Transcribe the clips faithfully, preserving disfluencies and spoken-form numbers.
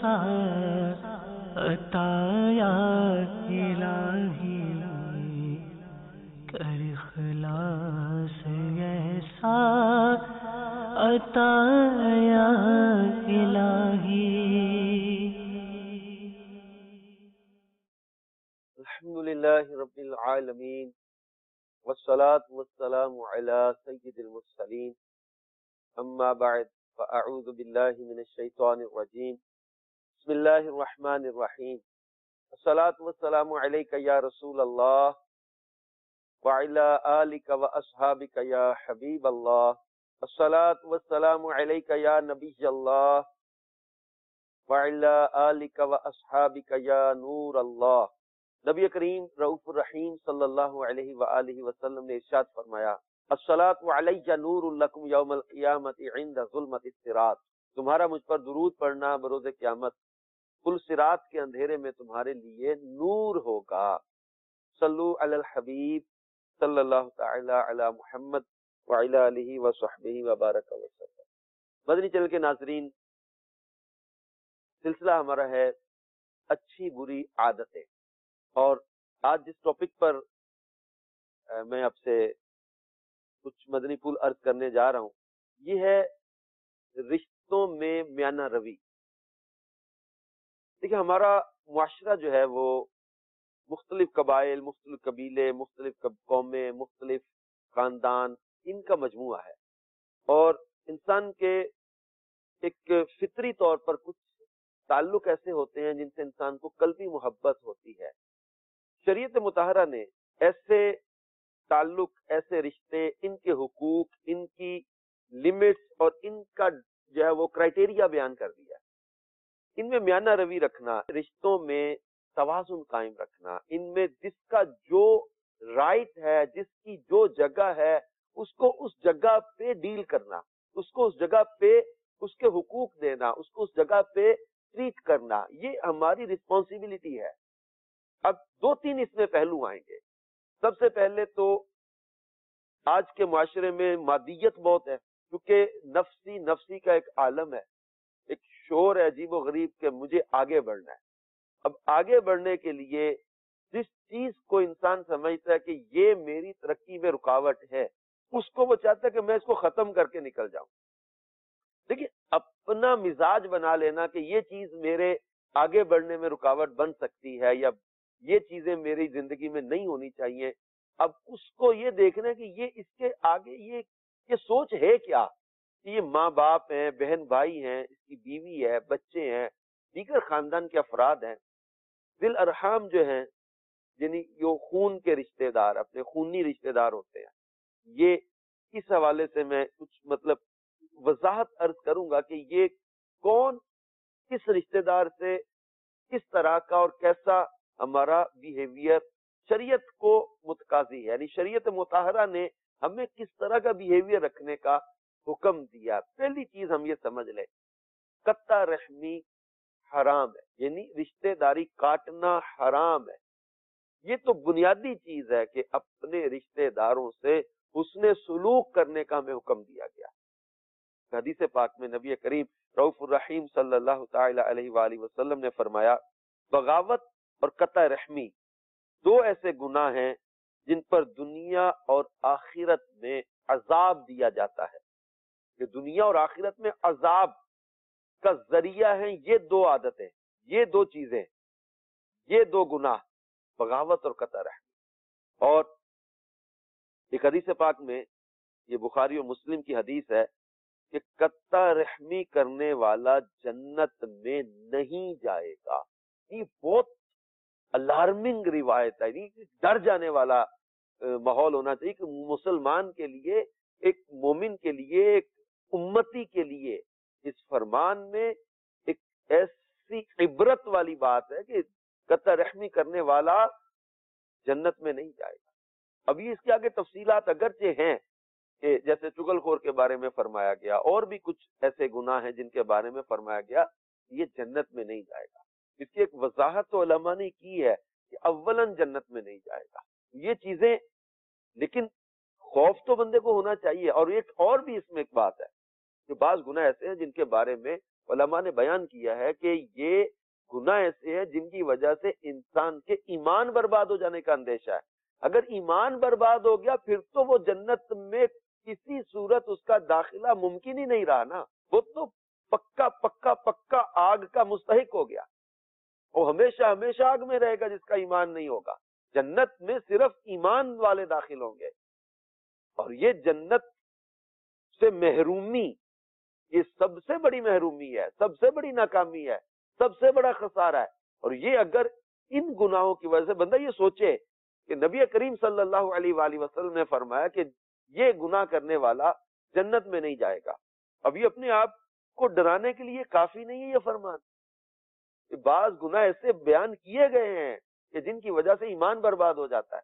ایسا عطا یا الہی کر اخلاص ایسا عطا یا الہی. الحمدللہ رب العالمین والصلاة والسلام علی سید المرسلین اما بعد فاعوذ باللہ من الشیطان الرجیم بسم اللہ الرحمن الرحیم الصلاة والسلام علیک یا رسول اللہ وعلی آلک واصحابک یا حبیب اللہ الصلاة والسلام علیک یا نبی اللہ وعلی آلک واصحابک یا نور اللہ. نبی کریم رؤوف الرحیم صلی اللہ علیہ وآلہ وسلم نے ارشاد فرمایا الصلاۃ علی نور لکم یوم القیامت عند ظلمت الصراط. تمہارا مجھ پر درود پڑھنا بروز قیامت پل صراط کے اندھیرے میں تمہارے لیے نور ہوگا. صلو علی الحبیب صلی اللہ تعالی علی محمد وعلی آلہ وصحبہ وبارک وسلم. مدنی چینل کے ناظرین، سلسلہ ہمارا ہے اچھی بری عادتیں، اور آج جس ٹاپک پر میں آپ سے کچھ مدنی پھول عرض کرنے جا رہا ہوں یہ ہے رشتوں میں میانہ روی. دیکھیں، ہمارا معاشرہ جو ہے وہ مختلف قبائل، مختلف قبیلے، مختلف قومیں، مختلف خاندان، ان کا مجموعہ ہے، اور انسان کے ایک فطری طور پر کچھ تعلق ایسے ہوتے ہیں جن سے انسان کو قلبی محبت ہوتی ہے. شریعت مطہرہ نے ایسے تعلق، ایسے رشتے، ان کے حقوق، ان کی لمٹس اور ان کا جو ہے وہ کرائٹیریا بیان کر دیا. ان میں میانہ روی رکھنا، رشتوں میں توازن قائم رکھنا، ان میں جس کا جو رائٹ ہے، جس کی جو جگہ ہے، اس کو اس جگہ پہ ڈیل کرنا، اس کو اس جگہ پہ اس کے حقوق دینا، اس کو اس جگہ پہ ٹریٹ کرنا، یہ ہماری رسپانسبلٹی ہے. اب دو تین اس میں پہلو آئیں گے. سب سے پہلے تو آج کے معاشرے میں مادیت بہت ہے، کیونکہ نفسی نفسی کا ایک عالم ہے، ایک شور ہے عجیب و غریب کہ مجھے آگے بڑھنا ہے. اب آگے بڑھنے کے لیے جس چیز کو انسان سمجھتا ہے کہ یہ میری ترقی میں رکاوٹ ہے، اس کو وہ چاہتا ہے کہ میں اس کو ختم کر کے نکل جاؤں. دیکھیے، اپنا مزاج بنا لینا کہ یہ چیز میرے آگے بڑھنے میں رکاوٹ بن سکتی ہے، یا یہ چیزیں میری زندگی میں نہیں ہونی چاہیے. اب اس کو یہ دیکھنا ہے کہ یہ اس کے آگے یہ یہ سوچ ہے کیا. یہ ماں باپ ہیں، بہن بھائی ہیں، اس کی بیوی ہے، بچے ہیں، دیگر خاندان کے افراد ہیں، ذل ارحام جو ہیں، یعنی جو خون کے رشتہ دار، اپنے خونی رشتہ دار ہوتے ہیں. یہ اس حوالے سے میں کچھ مطلب وضاحت عرض کروں گا کہ یہ کون کس رشتہ دار سے کس طرح کا اور کیسا ہمارا بیہیویئر شریعت کو متقاضی ہے، یعنی شریعت مطہرہ نے ہمیں کس طرح کا بیہیویئر رکھنے کا حکم دیا. پہلی چیز ہم یہ سمجھ لیں، قطع رحمی حرام ہے، یعنی رشتہ داری کاٹنا حرام ہے. یہ تو بنیادی چیز ہے کہ اپنے رشتہ داروں سے حسن سلوک کرنے کا ہمیں حکم دیا گیا. حدیث پاک میں نبی کریم رؤوف الرحیم صلی اللہ تعالی علیہ وآلہ وسلم نے فرمایا بغاوت اور قطع رحمی دو ایسے گناہ ہیں جن پر دنیا اور آخرت میں عذاب دیا جاتا ہے، کہ دنیا اور آخرت میں عذاب کا ذریعہ ہیں یہ دو عادتیں، یہ دو چیزیں، یہ دو گناہ، بغاوت اور قطع رحمی. اور ایک حدیث پاک میں، یہ بخاری اور مسلم کی حدیث ہے کہ قطع رحمی کرنے والا جنت میں نہیں جائے گا. یہ بہت الارمنگ روایت ہے، یہ ڈر جانے والا ماحول ہونا چاہیے کہ مسلمان کے لیے، ایک مومن کے لیے، ایک امتی کے لیے اس فرمان میں ایک ایسی عبرت والی بات ہے کہ قطع رحمی کرنے والا جنت میں نہیں جائے گا. ابھی اس کے آگے تفصیلات اگرچہ ہیں کہ جیسے چغل خور کے بارے میں فرمایا گیا، اور بھی کچھ ایسے گناہ ہیں جن کے بارے میں فرمایا گیا یہ جنت میں نہیں جائے گا. اس کی ایک وضاحت تو علماء نے کی ہے کہ اولن جنت میں نہیں جائے گا یہ چیزیں. لیکن خوف تو بندے کو ہونا چاہیے. اور ایک اور بھی اس میں ایک بات ہے کہ بعض گناہ ایسے ہیں جن کے بارے میں علماء نے بیان کیا ہے کہ یہ گناہ ایسے ہیں جن کی وجہ سے انسان کے ایمان برباد ہو جانے کا اندیشہ ہے. اگر ایمان برباد ہو گیا پھر تو وہ جنت میں کسی صورت اس کا داخلہ ممکن ہی نہیں رہا نا. وہ تو پکا پکا پکا آگ کا مستحق ہو گیا. وہ ہمیشہ ہمیشہ آگ میں رہے گا جس کا ایمان نہیں ہوگا. جنت میں صرف ایمان والے داخل ہوں گے. اور یہ جنت سے محرومی یہ سب سے بڑی محرومی ہے, سب سے بڑی ناکامی ہے, سب سے بڑا خسارہ ہے. اور یہ اگر ان گناہوں کی وجہ سے بندہ یہ سوچے کہ نبی کریم صلی اللہ علیہ وآلہ وسلم نے فرمایا کہ یہ گناہ کرنے والا جنت میں نہیں جائے گا. اب یہ اپنے آپ کو ڈرانے کے لیے کافی نہیں ہے یہ فرمان. بعض گناہ ایسے بیان کیے گئے ہیں کہ جن کی وجہ سے ایمان برباد ہو جاتا ہے,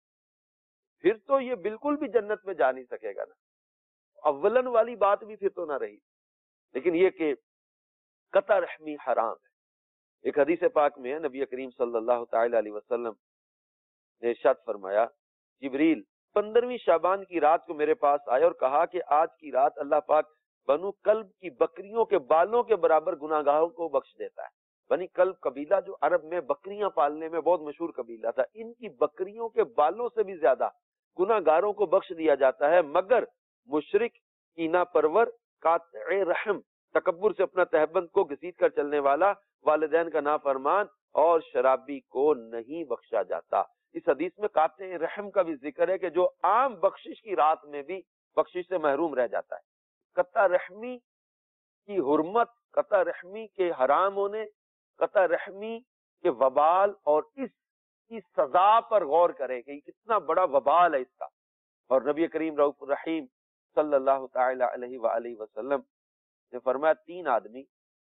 پھر تو یہ بالکل بھی جنت میں جا نہیں سکے گا نا. اولن والی بات بھی پھر تو نہ رہی. لیکن یہ کہ قطع رحمی حرام ہے. ایک حدیث پاک میں ہے نبی کریم صلی اللہ تعالی علیہ وسلم نے ارشاد فرمایا, جبریل پندرہویں شعبان کی رات کو میرے پاس آئے اور کہا کہ آج کی رات اللہ پاک بنو کلب کی بکریوں کے بالوں کے برابر گناہگاروں کو بخش دیتا ہے. بنی کلب قبیلہ جو عرب میں بکریاں پالنے میں بہت مشہور قبیلہ تھا, ان کی بکریوں کے بالوں سے بھی زیادہ گناہگاروں کو بخش دیا جاتا ہے, مگر مشرک, کینہ پرور, قاطع رحم, تکبر سے اپنا تہبند کو گھسیٹ کر چلنے والا, والدین کا نافرمان اور شرابی کو نہیں بخشا جاتا. اس حدیث میں قاطع رحم کا بھی ذکر ہے کہ جو عام بخشش کی رات میں بھی بخشش سے محروم رہ جاتا ہے. قطع رحمی کی حرمت, قطع رحمی کے حرام ہونے, قطع رحمی کے وبال اور اس کی سزا پر غور کرے کہ کتنا بڑا وبال ہے اس کا. اور نبی کریم رؤوف الرحیم صلی اللہ تعالی علیہ وآلہ وسلم نے فرمایا تین آدمی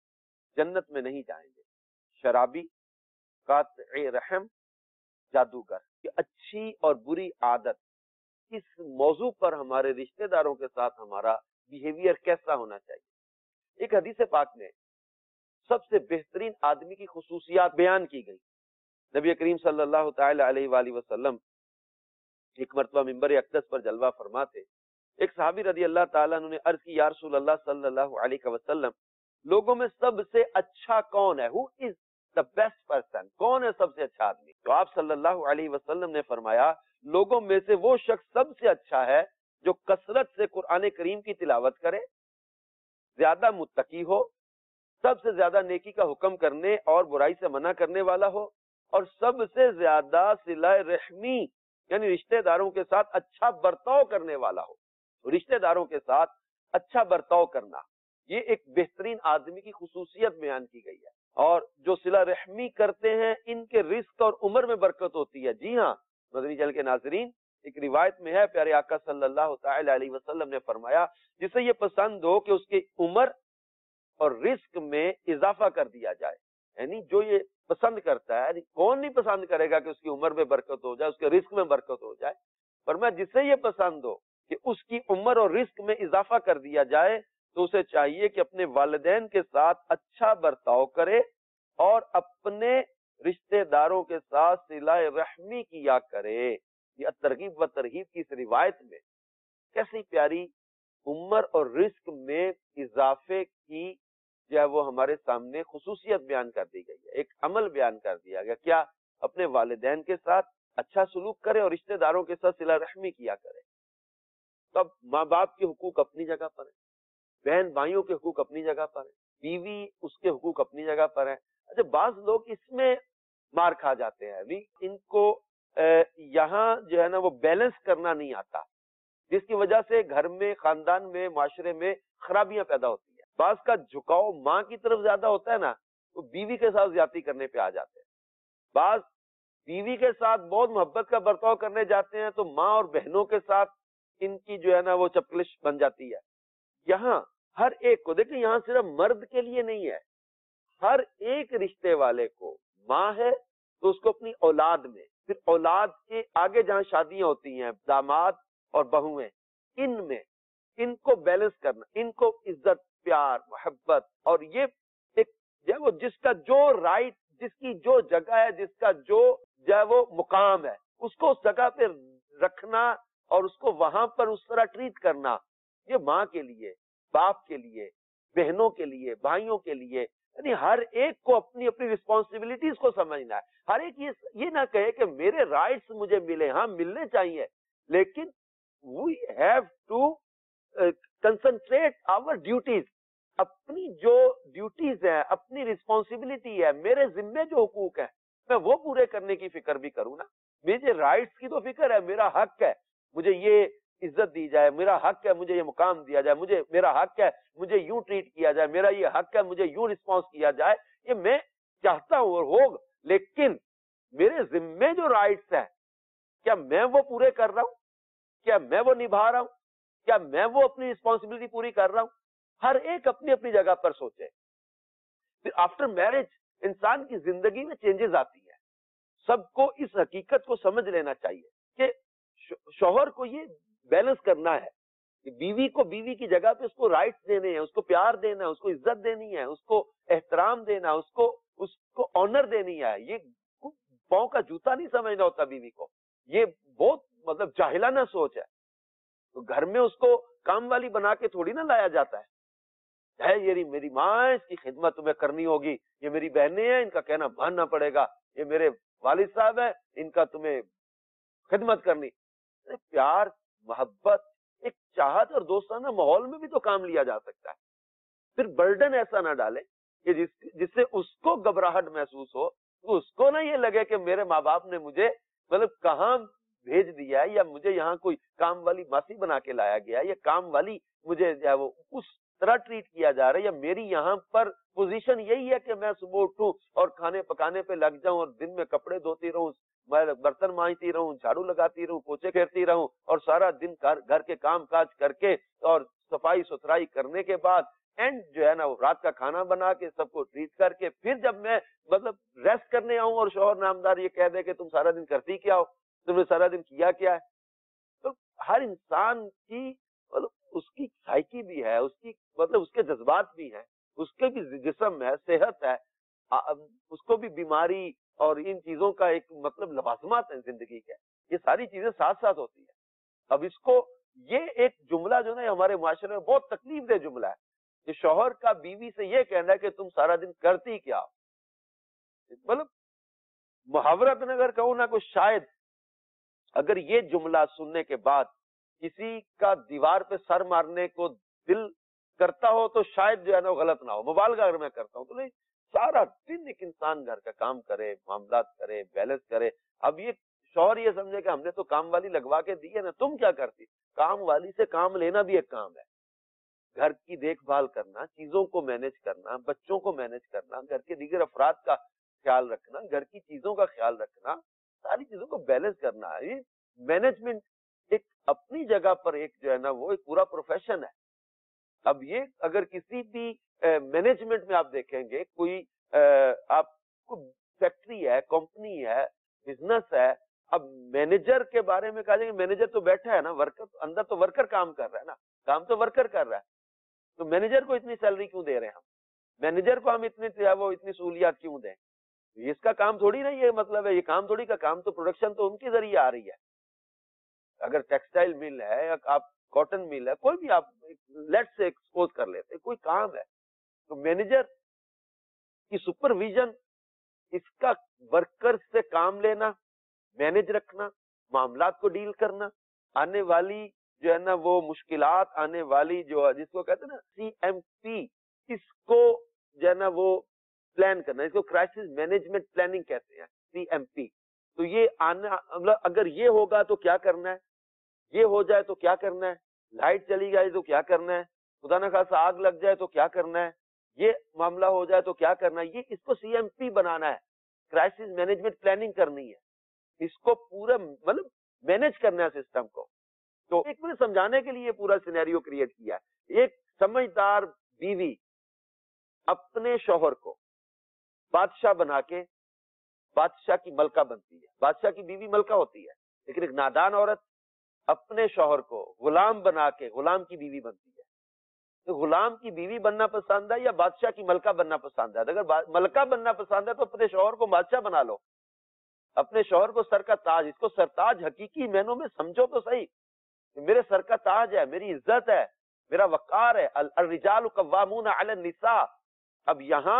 جنت میں نہیں جائیں گے, شرابی, قاطع رحم, جادوگر. یہ اچھی اور بری عادت, اس موضوع پر ہمارے رشتہ داروں کے ساتھ ہمارا بیہیویئر کیسا ہونا چاہیے. ایک حدیث پاک میں سب سے بہترین آدمی کی خصوصیات بیان کی گئی. نبی کریم صلی اللہ تعالی علیہ وآلہ وسلم ایک مرتبہ منبر اقدس پر جلوہ فرما تھے. ایک صحابی رضی اللہ تعالیٰ عنہ نے عرض کی, یا رسول اللہ صلی اللہ علیہ وسلم, لوگوں میں سب سے اچھا کون ہے؟ Who is the best person? کون ہے سب سے اچھا آدمی؟ تو آپ صلی اللہ علیہ وسلم نے فرمایا, لوگوں میں سے وہ شخص سب سے اچھا ہے جو کثرت سے قرآن کریم کی تلاوت کرے, زیادہ متقی ہو, سب سے زیادہ نیکی کا حکم کرنے اور برائی سے منع کرنے والا ہو, اور سب سے زیادہ صلہ رحمی یعنی رشتہ داروں کے ساتھ اچھا برتاؤ کرنے والا ہو. رشتہ داروں کے ساتھ اچھا برتاؤ کرنا یہ ایک بہترین آدمی کی خصوصیت بیان کی گئی ہے. اور جو صلہ رحمی کرتے ہیں ان کے رزق اور عمر میں برکت ہوتی ہے. جی ہاں مدنی چینل کے ناظرین, ایک روایت میں ہے پیارے آقا صلی اللہ تعالی علیہ وسلم نے فرمایا, جسے یہ پسند ہو کہ اس کی عمر اور رزق میں اضافہ کر دیا جائے, یعنی جو یہ پسند کرتا ہے, کون نہیں پسند کرے گا کہ اس کی عمر میں برکت ہو جائے, اس کے رزق میں برکت ہو جائے. فرمایا جسے یہ پسند ہو کہ اس کی عمر اور رزق میں اضافہ کر دیا جائے تو اسے چاہیے کہ اپنے والدین کے ساتھ اچھا برتاؤ کرے اور اپنے رشتہ داروں کے ساتھ صلہ رحمی کیا کرے. یہ ترغیب و ترہیب کی اس روایت میں کیسی پیاری عمر اور رزق میں اضافے کی جو ہے وہ ہمارے سامنے خصوصیت بیان کر دی گئی ہے. ایک عمل بیان کر دیا گیا, کیا؟ اپنے والدین کے ساتھ اچھا سلوک کرے اور رشتہ داروں کے ساتھ صلہ رحمی کیا کرے. تب ماں باپ کے حقوق اپنی جگہ پر ہیں, بہن بھائیوں کے حقوق اپنی جگہ پر ہیں, بیوی اس کے حقوق اپنی جگہ پر ہیں. اچھا بعض لوگ اس میں مار کھا جاتے ہیں, ابھی ان کو یہاں جو ہے نا وہ بیلنس کرنا نہیں آتا, جس کی وجہ سے گھر میں, خاندان میں, معاشرے میں خرابیاں پیدا ہوتی ہیں. بعض کا جھکاؤ ماں کی طرف زیادہ ہوتا ہے نا, وہ بیوی کے ساتھ زیادتی کرنے پہ آ جاتے ہیں. بعض بیوی کے ساتھ بہت محبت کا برتاؤ کرنے جاتے ہیں تو ماں اور بہنوں کے ساتھ ان کی جو ہے نا وہ چپکلش بن جاتی ہے. یہاں ہر ایک کو دیکھیں, یہاں صرف مرد کے لیے نہیں ہے, ہر ایک رشتے والے کو, ماں ہے تو اس کو اپنی اولاد میں, پھر اولاد کے آگے جہاں شادیاں ہوتی ہیں, داماد اور بہویں, ان میں ان کو بیلنس کرنا, ان کو عزت, پیار, محبت, اور یہ ایک جو ہے وہ جس کا جو رائٹ, جس کی جو جگہ ہے, جس کا جو جو ہے وہ مقام ہے, اس کو اس جگہ پہ رکھنا اور اس کو وہاں پر اس طرح ٹریٹ کرنا, یہ ماں کے لیے, باپ کے لیے, بہنوں کے لیے، بھائیوں کے لیے، یعنی ہر ایک کو اپنی اپنی رسپانسبلٹیز کو سمجھنا ہے. ہر ایک یہ یہ نہ کہے کہ میرے رائٹس مجھے ملے، ہاں ملنے چاہیے، لیکن we have to concentrate our duties. اپنی جو ڈیوٹیز ہیں، اپنی رسپانسبلٹی ہے، میرے ذمے جو حقوق ہیں، میں وہ پورے کرنے کی فکر بھی کروں نا. مجھے رائٹس کی تو فکر ہے، میرا حق ہے مجھے یہ عزت دی جائے، میرا حق ہے مجھے یہ مقام دیا جائے، مجھے میرا حق ہے مجھے یوں ٹریٹ کیا جائے، میرا یہ حق ہے مجھے یوں رسپانس کیا جائے. یہ میں چاہتا ہوں اور ہوگا، لیکن میرے ذمے جو رائٹس ہیں کیا میں وہ پورے کر رہا ہوں؟ کیا میں وہ نبھا رہا ہوں؟ کیا میں وہ اپنی رسپانسبلٹی پوری کر رہا ہوں؟ ہر ایک اپنی اپنی جگہ پر سوچے. پھر آفٹر میرج انسان کی زندگی میں چینجز آتی ہے. سب کو اس حقیقت کو سمجھ لینا چاہیے کہ شوہر کو یہ بیلنس کرنا ہے کہ بیوی کو بیوی کی جگہ پہ اس کو رائٹس دینے ہیں، اس کو پیار دینا ہے، اس کو عزت دینی ہے، اس کو احترام دینا، اس کو اس کو آنر دینی ہے. یہ پاؤں کا جوتا نہیں سمجھنا ہوتا بیوی کو. یہ بہت مطلب جاہلانہ سوچ ہے. تو گھر میں اس کو کام والی بنا کے تھوڑی نہ لایا جاتا ہے. ہے یہ میری ماں ہے، اس کی خدمت تمہیں کرنی ہوگی. یہ میری بہنیں ہیں، ان کا کہنا ماننا پڑے گا. یہ میرے والد صاحب ہیں، ان کا تمہیں خدمت کرنی. پیار، محبت، ایک چاہت اور دوستانہ ماحول میں بھی تو کام لیا جا سکتا ہے. پھر برڈن ایسا نہ ڈالے کہ جس جس سے اس کو گھبراہٹ محسوس ہو، تو اس کو نہ یہ لگے کہ میرے ماں باپ نے مجھے مطلب کہاں بھیج دیا ہے، یا مجھے یہاں کوئی کام والی ماسی بنا کے لایا گیا ہے، یا کام والی مجھے جو ہے وہ اس طرح ٹریٹ کیا جا رہا ہے، یا میری یہاں پر پوزیشن یہی ہے کہ میں صبح اٹھوں اور کھانے پکانے پہ لگ جاؤں اور دن میں کپڑے دھوتی رہوں، میں برتن مانجتی رہوں، جھاڑو لگاتی رہوں، پوچھے پھیرتی رہوں، اور سارا دن گھر کے کام کاج کر کے اور صفائی ستھرائی کرنے کے بعد اینڈ جو ہے نا رات کا کھانا بنا کے سب کو ٹریٹ کر کے پھر جب میں مطلب ریسٹ کرنے آؤں اور شوہر نامدار یہ کہہ دے کہ تم سارا دن کرتی کیا ہو، تم نے سارا دن کیا کیا ہے. تو ہر انسان کی مطلب اس کی سائیکی بھی ہے، اس کی مطلب اس کے جذبات بھی ہیں، اس کے بھی جسم ہے، صحت ہے، اس کو بھی بیماری اور ان چیزوں کا ایک مطلب لوازمات ہیں زندگی کے. یہ ساری چیزیں ساتھ ساتھ ہوتی ہیں. اب اس کو یہ ایک جملہ جو نا ہمارے معاشرے میں بہت تکلیف دہ جملہ ہے کہ شوہر کا بیوی سے یہ کہنا ہے کہ تم سارا دن کرتی کیا. مطلب محاورت اگر کہوں نا کو شاید اگر یہ جملہ سننے کے بعد کسی کا دیوار پہ سر مارنے کو دل کرتا ہو تو شاید جو ہے نا غلط نہ ہو. مبالغہ اگر میں کرتا ہوں تو نہیں، سارا دن ایک انسان گھر کا کام کرے، معاملات کرے، بیلنس کرے. اب یہ شوہر یہ سمجھے کہ ہم نے تو کام والی لگوا کے دی ہے نا، تم کیا کرتی؟ کام والی سے کام لینا بھی ایک کام ہے. گھر کی دیکھ بھال کرنا، چیزوں کو مینج کرنا، بچوں کو مینج کرنا، گھر کے دیگر افراد کا خیال رکھنا، گھر کی چیزوں کا خیال رکھنا، ساری چیزوں کو بیلنس کرنا ہے. یہ مینجمنٹ ایک اپنی جگہ پر ایک جو ہے نا وہ ایک پورا پروفیشن ہے. اب یہ اگر کسی بھی مینجمنٹ میں آپ دیکھیں گے، کوئی آپ کو فیکٹری ہے، کمپنی ہے، بزنس ہے، اب مینیجر کے بارے میں کہا جائے کہ مینیجر تو بیٹھا ہے نا، ورکر اندر تو ورکر کام کر رہا ہے نا، کام تو ورکر کر رہا ہے. تو مینیجر کو اتنی سیلری کیوں دے رہے ہیں ہم؟ مینیجر کو ہم اتنی وہ اتنی سہولیات کیوں دیں؟ اس کا کام تھوڑی نا یہ مطلب ہے، یہ کام تھوڑی کا کام تو پروڈکشن تو ان کے ذریعے آ رہی ہے. اگر ٹیکسٹائل مل ہے یا آپ کاٹن مل ہے، کوئی بھی آپ لیٹ سے ایکسپوز کر لیتے، کوئی کام ہے تو مینیجر کی سپرویژن، اس کا ورکر سے کام لینا، مینج رکھنا، معاملات کو ڈیل کرنا، آنے والی جو ہے نا وہ مشکلات، آنے والی جو جس کو کہتے ہیں نا سی ایم پی، اس کو جو ہے نا وہ پلان کرنا، اس کو کرائسس مینجمنٹ پلاننگ کہتے ہیں، سی ایم پی. تو یہ آنا مطلب اگر یہ ہوگا تو کیا کرنا ہے، یہ ہو جائے تو کیا کرنا ہے، لائٹ چلی جائے تو کیا کرنا ہے، خدا نہ خاصہ آگ لگ جائے تو کیا کرنا ہے، یہ معاملہ ہو جائے تو کیا کرنا ہے. یہ اس کو سی ایم پی بنانا ہے، کرائسس مینجمنٹ پلاننگ کرنی ہے، اس کو پورا مطلب مینج کرنا ہے سسٹم کو. تو ایک مجھے سمجھانے کے لیے پورا سینیریو کریٹ کیا ہے. ایک سمجھدار بیوی اپنے شوہر کو بادشاہ بنا کے بادشاہ کی ملکہ بنتی ہے. بادشاہ کی بیوی ملکہ ہوتی ہے، لیکن ایک نادان عورت اپنے شوہر کو غلام بنا کے غلام کی بیوی بنتی ہے. تو غلام کی بیوی بننا پسند ہے یا بادشاہ کی ملکہ بننا پسند ہے؟ اگر ملکہ بننا پسند ہے تو اپنے شوہر کو بادشاہ بنا لو، اپنے شوہر کو سر کا تاج، اس کو سرتاج حقیقی معنوں میں سمجھو تو صحیح. میرے سر کا تاج ہے، میری عزت ہے، میرا وقار ہے. الرجال قوامون علی النساء. اب یہاں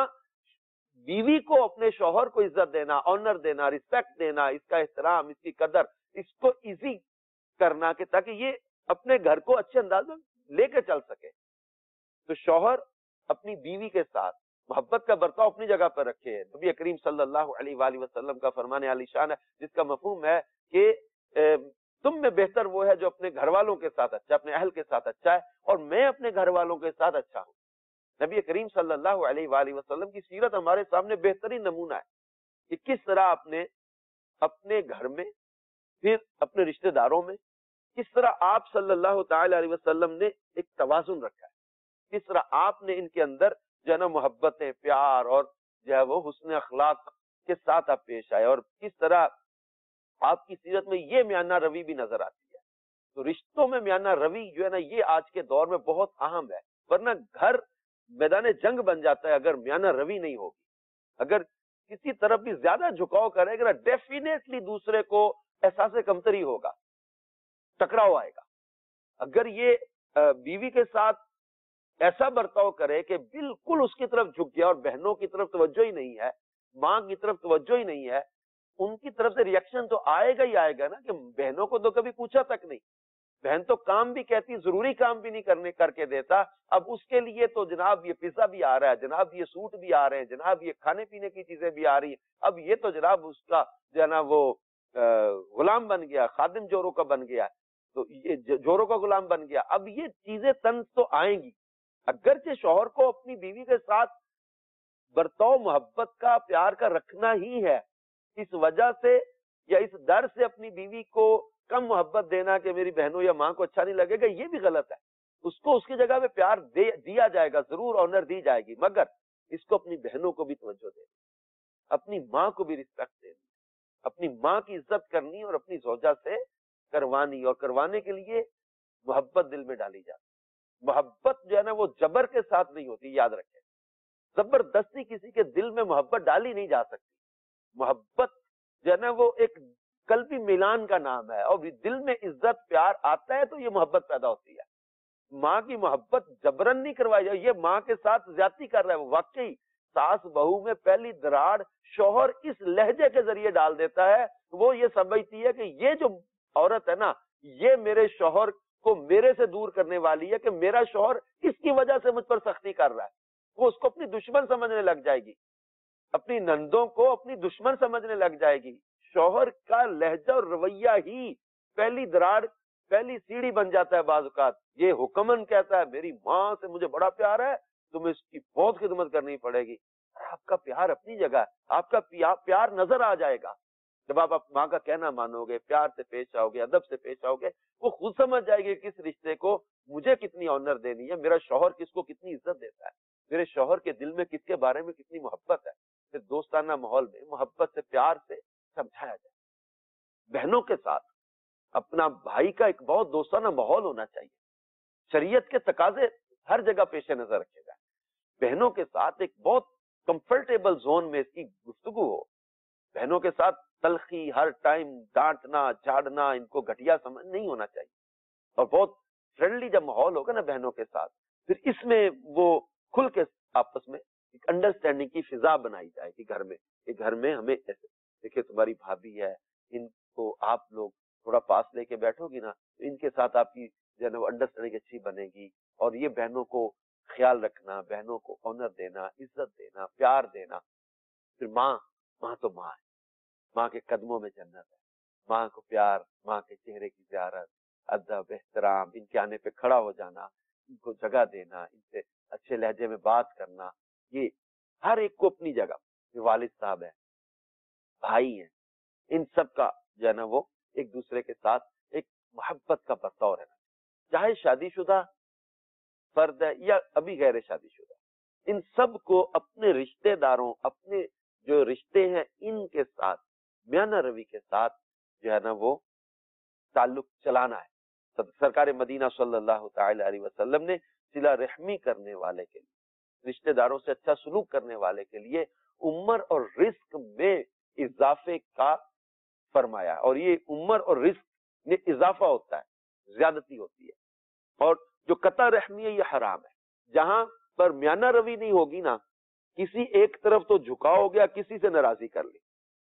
بیوی کو اپنے شوہر کو عزت دینا، آنر دینا، ریسپیکٹ دینا، اس کا احترام، اس کی قدر، اس کو ایزی کرنا کہ تاکہ یہ اپنے گھر کو اچھے انداز میں لے کے چل سکے. تو شوہر اپنی بیوی کے ساتھ محبت کا برتاؤ اپنی جگہ پر رکھے. نبی کریم صلی اللہ علیہ وآلہ وسلم کا فرمان عالی شان ہے جس کا مفہوم ہے کہ تم میں بہتر وہ ہے جو اپنے گھر والوں کے ساتھ اچھا، اپنے اہل کے ساتھ اچھا ہے، اور میں اپنے گھر والوں کے ساتھ اچھا ہوں. نبی کریم صلی اللہ علیہ وآلہ وسلم کی سیرت ہمارے سامنے بہترین نمونہ ہے کہ کس طرح آپ نے اپنے گھر میں، پھر اپنے رشتہ داروں میں، کس طرح آپ صلی اللہ تعالی علیہ وسلم نے ایک توازن رکھا ہے. کس طرح آپ نے ان کے اندر جو ہے نا محبتیں، پیار اور جو ہے وہ حسن اخلاق کے ساتھ آپ پیش آئے، اور کس طرح آپ کی سیرت میں یہ میانہ روی بھی نظر آتی ہے. تو رشتوں میں میانہ روی جو ہے نا یہ آج کے دور میں بہت اہم ہے، ورنہ گھر میدان جنگ بن جاتا ہے اگر میانہ روی نہیں ہوگی. اگر کسی طرف بھی زیادہ جھکاؤ کرے گا ڈیفینیٹلی دوسرے کو احساس کمتری ہوگا، ٹکراؤ آئے گا. اگر یہ بیوی کے ساتھ ایسا برتاؤ کرے کہ بالکل اس کی طرف جھک گیا اور بہنوں کی طرف توجہ ہی نہیں ہے، ماں کی طرف توجہ ہی نہیں ہے، ان کی طرف سے ریئیکشن تو آئے گا ہی آئے گا نا کہ بہنوں کو تو کبھی پوچھا تک نہیں. بہن تو کام بھی کہتی، ضروری کام بھی نہیں کرنے کر کے دیتا، اب اس کے لیے تو جناب یہ پیزا بھی آ رہا ہے، جناب یہ سوٹ بھی آ رہے ہیں، جناب یہ کھانے پینے کی چیزیں بھی آ رہی ہیں، اب یہ تو جناب اس کا جو ہے نا وہ غلام بن گیا، خادم جوروں کا بن گیا، تو یہ جوروں کا غلام بن گیا. اب یہ چیزیں طنز تو آئیں گی. اگرچہ شوہر کو اپنی بیوی کے ساتھ برتاؤ محبت کا، پیار کا رکھنا ہی ہے، اس وجہ سے یا اس ڈر سے اپنی بیوی کو کم محبت دینا کہ میری بہنوں یا ماں کو اچھا نہیں لگے گا، یہ بھی غلط ہے. اس کو اس کی جگہ پہ پیار دے دیا جائے گا، ضرور آنر دی جائے گی، مگر اس کو اپنی بہنوں کو بھی توجہ دینی، اپنی ماں کو بھی رسپیکٹ دینی، اپنی ماں کی عزت کرنی اور اپنی زوجہ سے کروانی، اور کروانے کے لیے محبت دل میں ڈالی جاتی. محبت جو ہے نا وہ جبر کے ساتھ نہیں ہوتی، یاد رکھیں. زبردستی کسی کے دل میں محبت ڈالی نہیں جا سکتی. محبت جو ہے نا وہ ایک قلبی میلان کا نام ہے، اور دل میں عزت پیار آتا ہے تو یہ محبت پیدا ہوتی ہے. ماں کی محبت جبرن نہیں کروائی جائے. یہ ماں کے ساتھ زیادتی کر رہا ہے. واقعی ساس بہو میں پہلی دراڑ شوہر اس لہجے کے ذریعے ڈال دیتا ہے، وہ یہ سمجھتی ہے کہ یہ جو عورت ہے نا یہ میرے شوہر کو میرے سے دور کرنے والی ہے، کہ میرا شوہر اس کی وجہ سے مجھ پر سختی کر رہا ہے. وہ اس کو اپنی دشمن سمجھنے لگ جائے گی، اپنی نندوں کو اپنی دشمن سمجھنے لگ جائے گی. شوہر کا لہجہ اور رویہ ہی پہلی دراڑ، پہلی سیڑھی بن جاتا ہے. بعض اوقات یہ حکمن کہتا ہے میری ماں سے مجھے بڑا پیار ہے، تمہیں اس کی بہت خدمت کرنی پڑے گی. آپ کا پیار اپنی جگہ ہے، آپ کا پیار نظر آ جائے گا جب آپ ماں کا کہنا مانو گے، پیار سے پیش آؤ گے، ادب سے پیش آؤ گے. وہ خود سمجھ جائے گی کس رشتے کو مجھے کتنی آنر دینی ہے، میرا شوہر کس کو کتنی عزت دیتا ہے، میرے شوہر کے دل میں کس کے بارے میں کتنی محبت ہے. پھر دوستانہ ماحول میں محبت سے، پیار سے سمجھایا جائے. بہنوں کے ساتھ اپنا بھائی کا ایک بہت دوستانہ ماحول ہونا چاہیے. شریعت کے تقاضے ہر جگہ پیش نظر رکھے جائیں. بہنوں کے ساتھ ایک بہت کمفرٹیبل زون میں اس کی گفتگو ہو. بہنوں کے ساتھ تلخی، ہر ٹائم ڈانٹنا، جھاڑنا، ان کو گھٹیا سمجھ نہیں ہونا چاہیے. اور بہت فرینڈلی جب ماحول ہوگا نا بہنوں کے ساتھ، پھر اس میں وہ کھل کے آپس میں ایک انڈرسٹینڈنگ کی فضا بنائی جائے گی گھر میں. کہ گھر میں ہمیں ایسے دیکھیں تمہاری بھابھی ہے، ان کو آپ لوگ تھوڑا پاس لے کے بیٹھو گی نا، ان کے ساتھ آپ کی جو ہے وہ انڈرسٹینڈنگ اچھی بنے گی. اور یہ بہنوں کو خیال رکھنا، بہنوں کو آنر دینا، عزت دینا، پیار دینا. پھر ماں ماں تو ماں ہے، ماں کے قدموں میں جنت ہے. ماں کو پیار، ماں کے چہرے کی زیارت، ادب، احترام، ان کے آنے پہ کھڑا ہو جانا، ان کو جگہ دینا، ان سے اچھے لہجے میں بات کرنا، یہ ہر ایک کو اپنی جگہ. والد صاحب ہیں، بھائی ہیں، ان سب کا جو ہے نا وہ ایک دوسرے کے ساتھ ایک محبت کا برتاؤ رہنا، چاہے شادی شدہ فرد ہے یا ابھی غیر شادی شدہ. ان سب کو اپنے رشتہ داروں، اپنے جو رشتے ہیں ان کے ساتھ میانہ روی کے ساتھ جو ہے نا وہ تعلق چلانا ہے. سرکار مدینہ صلی اللہ تعالی علیہ وسلم نے صلہ رحمی کرنے والے کے لیے، رشتہ داروں سے اچھا سلوک کرنے والے کے لیے عمر اور رزق میں اضافے کا فرمایا. اور یہ عمر اور رزق میں اضافہ ہوتا ہے، زیادتی ہوتی ہے. اور جو قطع رحمی ہے یہ حرام ہے. جہاں پر میانہ روی نہیں ہوگی نا، کسی ایک طرف تو جھکاؤ ہو گیا، کسی سے ناراضی کر لی.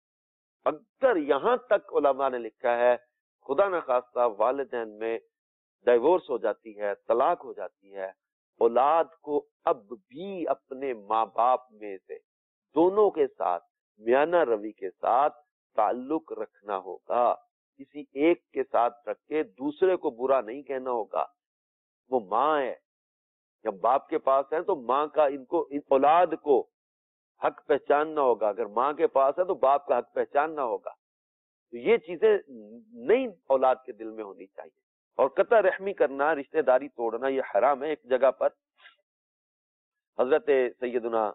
اگر یہاں تک علماء نے لکھا ہے خدا نخواستہ والدین میں ڈائیورس ہو جاتی ہے، طلاق ہو جاتی ہے، اولاد کو اب بھی اپنے ماں باپ میں سے دونوں کے ساتھ میانہ روی کے ساتھ تعلق رکھنا ہوگا. کسی ایک کے ساتھ رکھ کے دوسرے کو برا نہیں کہنا ہوگا. وہ ماں ہے، جب باپ کے پاس ہے تو ماں کا ان کو ان اولاد کو حق پہچاننا ہوگا. اگر ماں کے پاس ہے تو باپ کا حق پہچاننا ہوگا. تو یہ چیزیں نہیں اولاد کے دل میں ہونی چاہیے. اور قطع رحمی کرنا، رشتہ داری توڑنا یہ حرام ہے. ایک جگہ پر حضرت سیدنا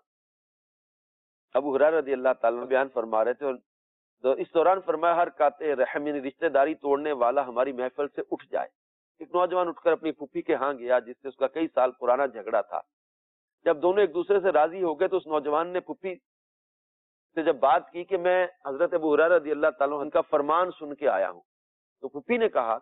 ابو ہریرہ رضی اللہ تعالیٰ بیان فرما رہے تھے، اور اس دوران فرمایا ہر قاطع رحم یعنی رشتہ داری توڑنے والا ہماری محفل سے اٹھ جائے. ایک نوجوان اٹھ کر اپنی پھوپھی کے ہاں گیا جس سے اس کا کئی سال پرانا جھگڑا تھا. جب دونوں ایک دوسرے سے راضی ہو گئے تو اس نوجوان نے پھوپھی سے جب بات کی کہ میں حضرت ابو ہریرہ رضی اللہ تعالیٰ عنہ کا فرمان سن کے آیا ہوں، تو پھوپھی نے کہا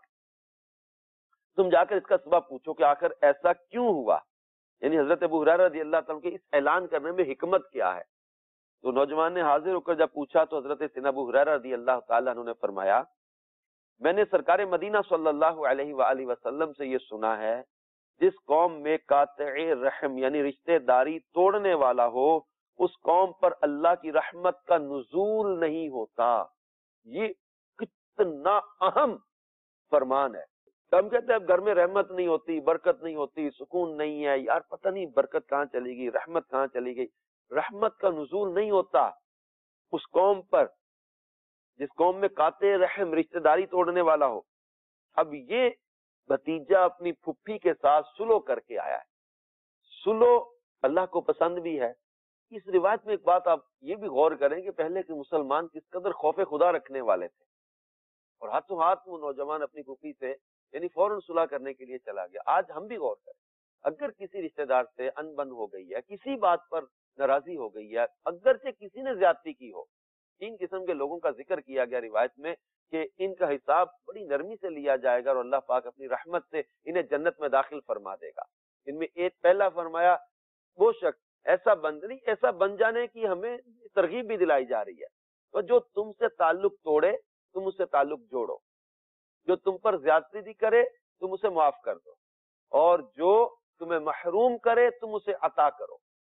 تم جا کر اس کا سبب پوچھو کہ آخر ایسا کیوں ہوا، یعنی حضرت ابو ہریرہ رضی اللہ تعالیٰ کے اس اعلان کرنے میں حکمت کیا ہے. تو نوجوان نے حاضر ہو کر جب پوچھا تو حضرت سیدنا ابو ہریرہ رضی اللہ تعالیٰ عنہ نے فرمایا میں نے سرکار مدینہ صلی اللہ علیہ وآلہ وسلم سے یہ سنا ہے جس قوم میں قاطع رحم یعنی رشتہ داری توڑنے والا ہو اس قوم پر اللہ کی رحمت کا نزول نہیں ہوتا. یہ کتنا اہم فرمان ہے. ہم کہتے ہیں اب گھر میں رحمت نہیں ہوتی، برکت نہیں ہوتی، سکون نہیں ہے، یار پتہ نہیں برکت کہاں چلی گئی، رحمت کہاں چلی گئی. رحمت کا نزول نہیں ہوتا اس قوم پر جس قوم میں قاطع رحم رشتہ داری توڑنے والا ہو. اب یہ بھتیجا اپنی پھپھی کے ساتھ سلو کر کے آیا ہے. سلو اللہ کو پسند بھی ہے. اس روایت میں ایک بات آپ یہ بھی غور کریں کہ پہلے کے مسلمان کس قدر خوف خدا رکھنے والے تھے، اور ہاتھوں ہاتھ وہ نوجوان اپنی پھپھی سے یعنی فوراً صلح کرنے کے لیے چلا گیا. آج ہم بھی غور کریں، اگر کسی رشتہ دار سے انبن ہو گئی ہے، کسی بات پر ناراضی ہو گئی ہے، اگرچہ کسی نے زیادتی کی ہو، تین قسم کے لوگوں کا ذکر کیا گیا روایت میں کہ ان کا حساب بڑی نرمی سے لیا جائے گا اور اللہ پاک اپنی رحمت سے انہیں جنت میں داخل فرما دے گا. ان میں ایک پہلا فرمایا وہ شخص ایسا بن نہیں ایسا بن جانے کی ہمیں ترغیب بھی دلائی جا رہی ہے. تو جو تم سے تعلق توڑے تم اس سے تعلق جوڑو، جو تم پر زیادتی بھی کرے تم اسے معاف کر دو، اور جو تمہیں محروم کرے تم اسے عطا کرو.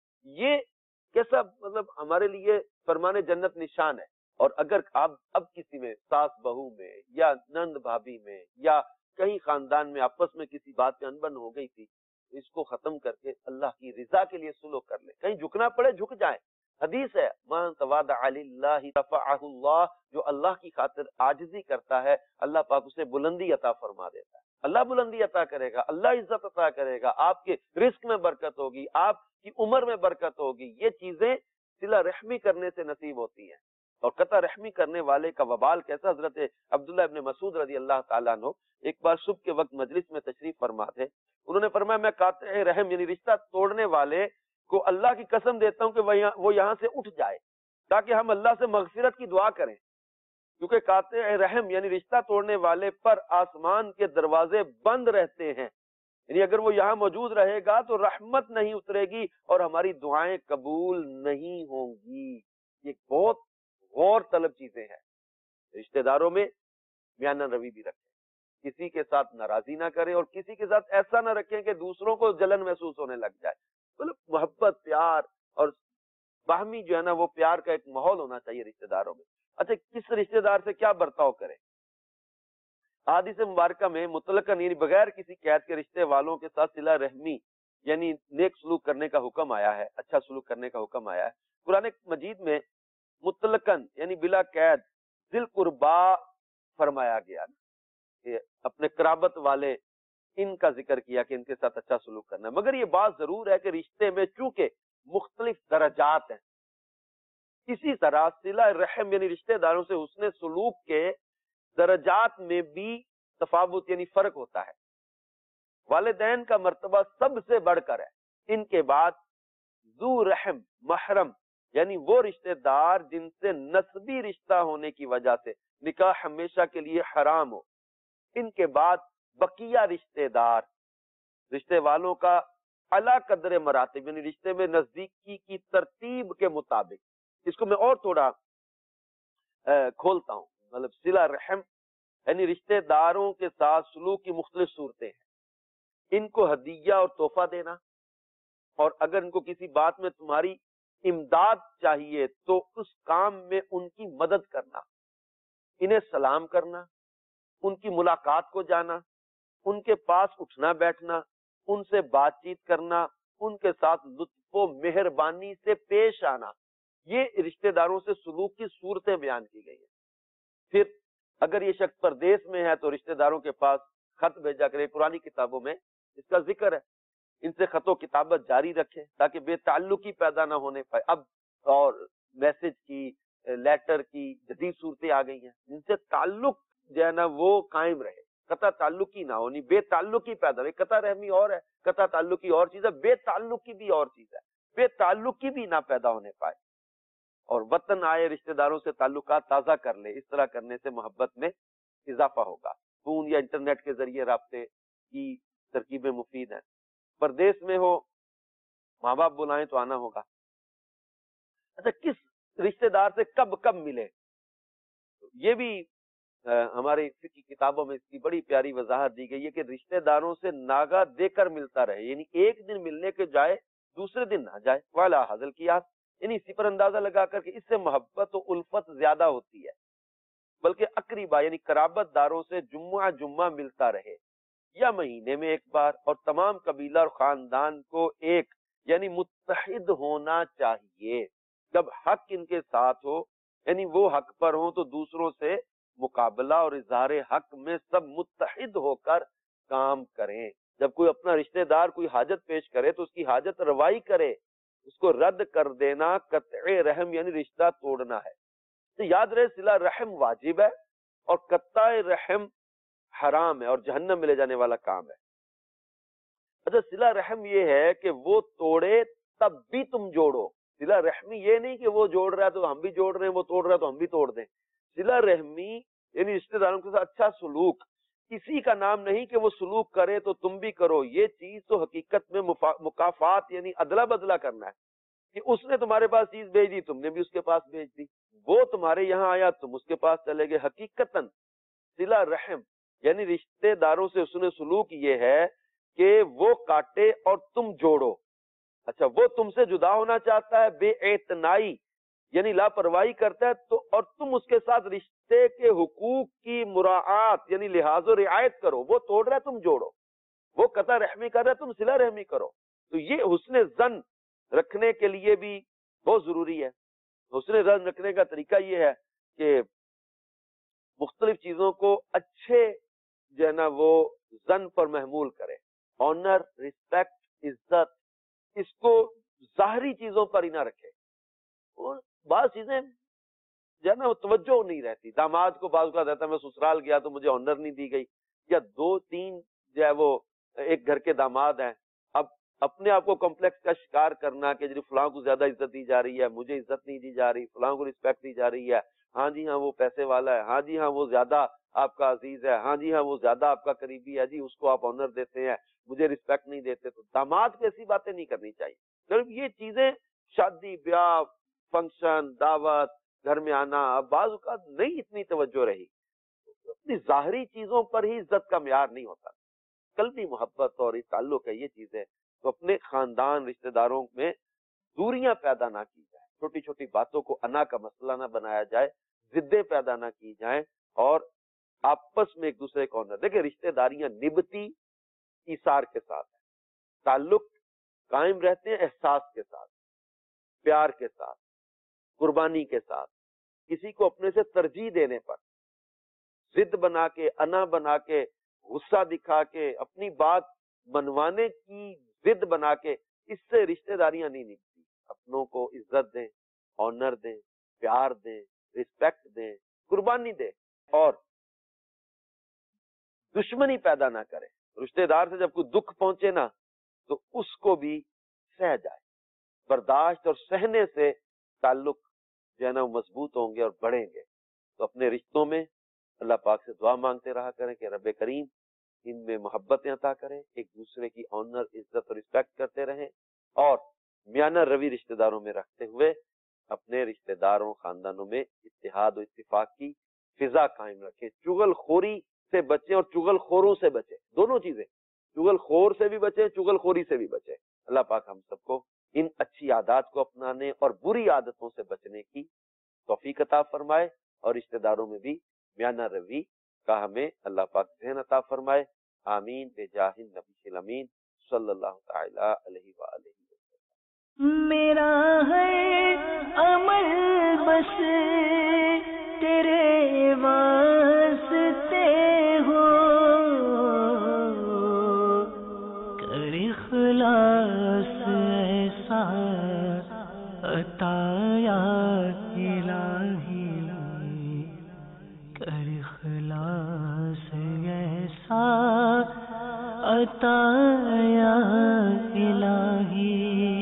یہ کیسا مطلب ہمارے لیے فرمان جنت نشان ہے. اور اگر آپ اب کسی میں ساس بہو میں یا نند بھابھی میں یا کہیں خاندان میں آپس میں کسی بات پہ انبن ہو گئی تھی، اس کو ختم کر کے اللہ کی رضا کے لیے سلوک کر لیں. کہیں جھکنا پڑے جھک جائیں. حدیث ہے من تواضع للہ رفعہ اللہ، جو اللہ کی خاطر عاجزی کرتا ہے اللہ پاک اسے بلندی عطا فرما دیتا ہے. اللہ بلندی عطا کرے گا، اللہ عزت عطا کرے گا، آپ کے رزق میں برکت ہوگی، آپ کی عمر میں برکت ہوگی. یہ چیزیں صلہ رحمی کرنے سے نصیب ہوتی ہیں. اور قطع رحمی کرنے والے کا وبال کیسا. حضرت عبداللہ ابن مسعود رضی اللہ تعالیٰ عنہ ایک بار صبح کے وقت مجلس میں تشریف فرما تھے. انہوں نے فرمایا میں قاطع رحم یعنی رشتہ توڑنے والے کو اللہ کی قسم دیتا ہوں کہ وہ یہاں سے اٹھ جائے تاکہ ہم اللہ سے مغفرت کی دعا کریں، کیونکہ قاطع رحم یعنی رشتہ توڑنے والے پر آسمان کے دروازے بند رہتے ہیں. یعنی اگر وہ یہاں موجود رہے گا تو رحمت نہیں اترے گی اور ہماری دعائیں قبول نہیں ہوں گی. یہ بہت غور طلب چیزیں ہیں. رشتہ داروں میں میانہ روی بھی رکھیں، کسی کے ساتھ ناراضی نہ کریں اور کسی کے ساتھ ایسا نہ رکھیں کہ دوسروں کو جلن محسوس ہونے لگ جائے. مطلب محبت، پیار اور باہمی جو ہے نا وہ پیار کا ایک ماحول ہونا چاہیے رشتہ داروں میں. اچھا کس رشتہ دار سے کیا برتاؤ کریں؟ حدیث مبارکہ میں مطلقاً یعنی بغیر کسی قید کے رشتے والوں کے ساتھ صلہ رحمی یعنی نیک سلوک کرنے کا حکم آیا ہے، اچھا سلوک کرنے کا حکم آیا ہے. قرآن مجید میں مطلقاً یعنی بلا قید ذی القربا فرمایا گیا کہ اپنے قرابت والے ان کا ذکر کیا کہ ان کے ساتھ اچھا سلوک کرنا. مگر یہ بات ضرور ہے کہ رشتے میں چونکہ مختلف درجات ہیں، اسی طرح صلہ رحم یعنی رشتہ داروں سے حسن سلوک کے درجات میں بھی تفاوت یعنی فرق ہوتا ہے. والدین کا مرتبہ سب سے بڑھ کر ہے، ان کے بعد ذو رحم محرم یعنی وہ رشتہ دار جن سے نسبی رشتہ ہونے کی وجہ سے نکاح ہمیشہ کے لیے حرام ہو، ان کے بعد بقیہ رشتہ دار رشتے والوں کا اعلیٰ قدر مراتب یعنی رشتے میں نزدیکی کی ترتیب کے مطابق. اس کو میں اور تھوڑا کھولتا ہوں. مطلب صلہ رحم یعنی رشتے داروں کے ساتھ سلوک کی مختلف صورتیں ہیں. ان کو ہدیہ اور تحفہ دینا، اور اگر ان کو کسی بات میں تمہاری امداد چاہیے تو اس کام میں ان کی مدد کرنا، انہیں سلام کرنا، ان کی ملاقات کو جانا، ان کے پاس اٹھنا بیٹھنا، ان سے بات چیت کرنا، ان کے ساتھ لطف و مہربانی سے پیش آنا، یہ رشتہ داروں سے سلوک کی صورتیں بیان کی گئی ہیں. پھر اگر یہ شخص پردیس میں ہے تو رشتہ داروں کے پاس خط بھیجا کرے. پرانی کتابوں میں اس کا ذکر ہے. ان سے خط و کتابت جاری رکھے تاکہ بے تعلقی پیدا نہ ہونے پائے. اب اور میسج کی، لیٹر کی جدید صورتیں آ گئی ہیں. ان سے تعلق جو ہے نا وہ قائم رہے، قطع تعلقی نہ ہونی، بے تعلقی پیدا رہے. قطع رحمی اور ہے، قطع تعلقی اور چیز ہے، بے تعلقی بھی اور چیز ہے. بے تعلقی بھی نہ پیدا ہونے پائے. اور وطن آئے رشتہ داروں سے تعلقات تازہ کر لے. اس طرح کرنے سے محبت میں اضافہ ہوگا. فون یا انٹرنیٹ کے ذریعے رابطے کی ترکیبیں مفید ہیں. پردیس میں ہو، ماں باپ بلائیں تو آنا ہوگا. اچھا، کس رشتہ دار سے کب کب ملے؟ یہ بھی ہماری فقہ کتابوں میں اس کی بڑی پیاری وضاحت دی گئی ہے کہ رشتہ داروں سے ناگا دے کر ملتا رہے. یعنی ایک دن ملنے کے جائے دوسرے دن نہ جائے. والا حاصل کیا، یعنی اسی پر اندازہ لگا کر کہ اس سے محبت و الفت زیادہ ہوتی ہے. بلکہ اقربا یعنی قرابت داروں سے جمعہ جمعہ ملتا رہے، یا مہینے میں ایک بار. اور تمام قبیلہ اور خاندان کو ایک یعنی متحد ہونا چاہیے. جب حق ان کے ساتھ ہو یعنی وہ حق پر ہوں تو دوسروں سے مقابلہ اور اظہار حق میں سب متحد ہو کر کام کریں. جب کوئی اپنا رشتہ دار کوئی حاجت پیش کرے تو اس کی حاجت روائی کرے. اس کو رد کر دینا قطع رحم یعنی رشتہ توڑنا ہے. تو یاد رہے صلہ رحم واجب ہے اور قطع رحم حرام ہے اور جہنم میں لے جانے والا کام ہے. اچھا، صلہ رحم یہ ہے کہ وہ توڑے تب بھی تم جوڑو. صلہ رحمی یہ نہیں کہ وہ جوڑ رہا ہے تو ہم بھی جوڑ رہے ہیں، وہ توڑ رہا ہے تو ہم بھی توڑ دیں. صلہ رحمی یعنی رشتہ داروں کے ساتھ اچھا سلوک. کسی کا نام نہیں کہ وہ سلوک کرے تو تم بھی کرو. یہ چیز تو حقیقت میں مکافات یعنی ادلا بدلا کرنا ہے کہ اس نے تمہارے پاس چیز بھیج دی، تم نے بھی اس کے پاس بھیج دی. وہ تمہارے یہاں آیا، تم اس کے پاس چلے گئے. حقیقتاً صلہ رحم یعنی رشتہ داروں سے حسن سلوک یہ ہے کہ وہ کاٹے اور تم جوڑو. اچھا، وہ تم سے جدا ہونا چاہتا ہے، بے اعتنائی یعنی لاپرواہی کرتا ہے تو اور تم اس کے ساتھ رشتے کے حقوق کی مراعات یعنی لحاظ و رعایت کرو. وہ توڑ رہا ہے تم جوڑو، وہ قطع رحمی کر رہا ہے تم صلہ رحمی کرو. تو یہ حسن ظن رکھنے کے لیے بھی بہت ضروری ہے. حسن ظن رکھنے کا طریقہ یہ ہے کہ مختلف چیزوں کو اچھے جو ہے نا وہ ظن پر محمول کرے. آنر، رسپیکٹ، عزت، اس کو ظاہری چیزوں پر ہی نہ رکھے. اور بعض چیزیں جو ہے نا وہ توجہ نہیں رہتی. داماد کو بعض کا رہتا ہے میں سسرال گیا تو مجھے آنر نہیں دی گئی، یا دو تین جو ہے وہ ایک گھر کے داماد ہیں. اب اپنے آپ کو کمپلیکس کا شکار کرنا کہ جی فلاں کو زیادہ عزت دی جا رہی ہے، مجھے عزت نہیں دی جا رہی، فلاں کو رسپیکٹ دی جا رہی ہے، ہاں جی ہاں وہ پیسے والا ہے، ہاں جی ہاں وہ زیادہ آپ کا عزیز ہے، ہاں جی ہاں وہ زیادہ آپ کا قریبی ہے، جی اس کو آپ آنر دیتے ہیں، مجھے رسپیکٹ نہیں دیتے. تو داماد کو ایسی باتیں نہیں کرنی چاہیے. صرف یہ چیزیں شادی بیاہ فنکشن دعوت گھر میں آنا بعض اوقات نہیں اتنی توجہ رہی. اپنی ظاہری چیزوں پر ہی عزت کا معیار نہیں ہوتا. قلبی محبت اور تعلق ہے یہ چیزیں. تو اپنے خاندان رشتہ داروں میں دوریاں پیدا نہ کی جائیں، چھوٹی چھوٹی باتوں کو انا کا مسئلہ نہ بنایا جائے، ضدیں پیدا نہ کی جائیں، اور آپس میں ایک دوسرے کو نہ دیکھیں. رشتہ داریاں نبتی ایثار کے ساتھ ہیں. تعلق قائم رہتے ہیں احساس کے ساتھ، پیار کے ساتھ، قربانی کے ساتھ. کسی کو اپنے سے ترجیح دینے پر، ضد بنا کے، انا بنا کے، غصہ دکھا کے، اپنی بات منوانے کی ضد بنا کے، اس سے رشتہ داریاں نہیں نبھتی. اپنوں کو عزت دیں، آنر دیں، پیار دیں، رسپیکٹ دیں، قربانی دیں، اور دشمنی پیدا نہ کریں. رشتہ دار سے جب کوئی دکھ پہنچے نا تو اس کو بھی سہ جائے. برداشت اور سہنے سے تعلق جو ہے نا وہ مضبوط ہوں گے اور بڑھیں گے. تو اپنے رشتوں میں اللہ پاک سے دعا مانگتے رہا کریں کہ رب کریم ان میں محبتیں عطا کرے، ایک دوسرے کی آنر، عزت اور رسپیکٹ کرتے رہیں، اور میانہ روی رشتہ داروں میں رکھتے ہوئے اپنے رشتہ داروں خاندانوں میں اتحاد و اتفاق کی فضا قائم رکھیں، چغل خوری سے بچیں اور چغل خوروں سے بچیں، دونوں چیزیں، چغل خور سے بھی بچیں، چغل خوری سے بھی بچیں۔ اللہ پاک ہم سب کو ان اچھی عادات کو اپنانے اور بری عادتوں سے بچنے کی توفیق عطا فرمائے، اور رشتہ داروں میں بھی میانہ روی کا ہمیں اللہ پاک ذہن عطا فرمائے۔ آمین بجاہ النبی الامین صلی اللہ تعالی علیہ وآلہ وسلم۔ میرا ہے عمل بس تیرے واسطے ہو، کر اخلاص ایسا عطا یا الہی، کر اخلاص ایسا عطا یا الہی۔